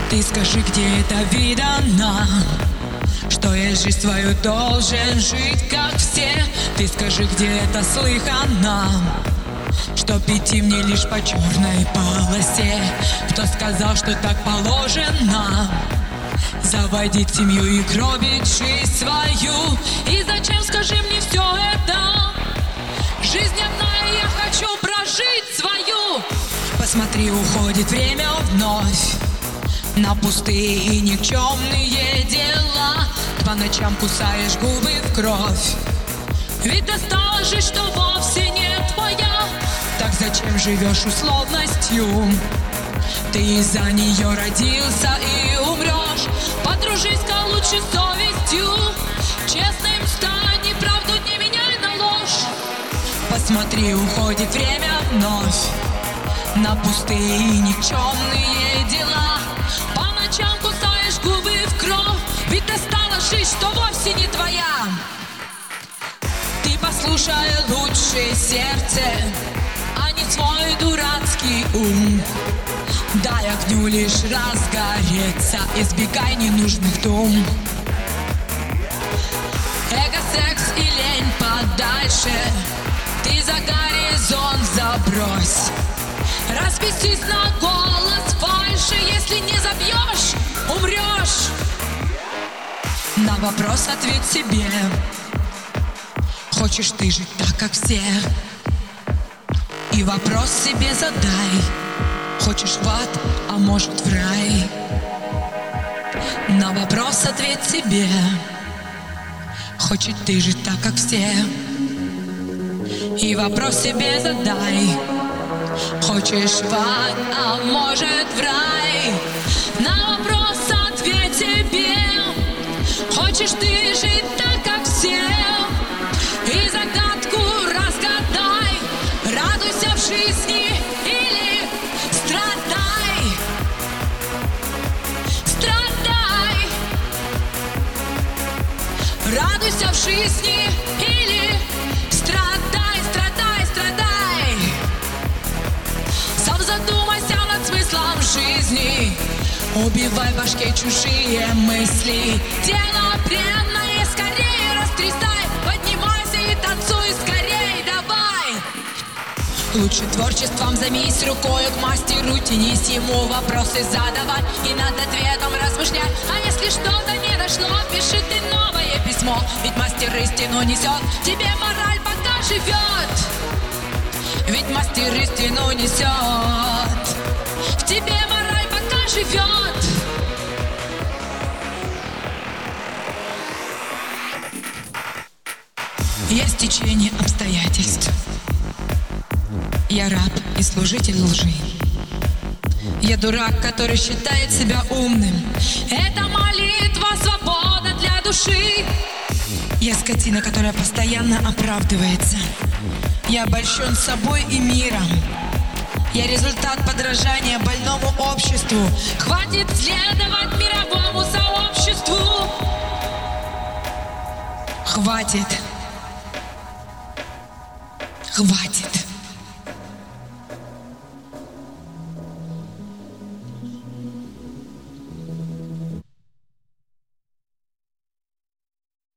Ты скажи, где это видано, что я жизнь свою должен жить, как все. Ты скажи, где это слыхано, что идти мне лишь по черной полосе. Кто сказал, что так положено заводить семью и гробить жизнь свою? И зачем, скажи мне, все это? Жизнь одна, и я хочу прожить свою. Посмотри, уходит время вновь на пустые и никчемные дела. По ночам кусаешь губы в кровь, ведь достала жизнь, что вовсе не твоя. Так зачем живешь условностью? Ты из-за нее родился и умрешь. Подружись-ка лучше с совестью, честным стань, и правду не меняй на ложь. Посмотри, уходит время вновь на пустые и никчемные дела. По ночам кусаешь губы в кровь, ведь достала жизнь, что вовсе не твоя. Ты послушай лучше сердце, а не свой дурацкий ум. Дай огню лишь разгореться, избегай ненужных дум. Эго, секс и лень подальше, ты за горизонт забрось. Распустись на голос фальши, если не забьешь, умрешь. На вопрос ответь себе: хочешь ты жить так, как все? И вопрос себе задай: хочешь в ад, а может в рай? На вопрос ответь себе: хочешь ты жить так, как все? И вопрос себе задай: хочешь в ад, а может в рай? На вопрос ответь себе: хочешь ты жить так, как все? И загадку разгадай, радуйся в жизни или страдай. Страдай. Радуйся в жизни или страдай, страдай, страдай. Сам задумайся над смыслом жизни, убивай в башке чужие мысли. Тело бренное скорее растрясай, поднимайся и танцуй скорее, давай. Лучше творчеством займись, рукою к мастеру тянись, ему вопросы задавай и над ответом размышлять. А если что-то не дошло, пиши ты новое письмо, ведь мастер истину несет, тебе мораль пока живет. Ведь мастер истину несет, в тебе мораль пока живет. Я стечение обстоятельств, я раб и служитель лжи. Я дурак, который считает себя умным. Это молитва, свобода для души. Я скотина, которая постоянно оправдывается. Я обольщен собой и миром. Я результат подражания больному обществу. Хватит следовать мировому сообществу. Хватит. Хватит.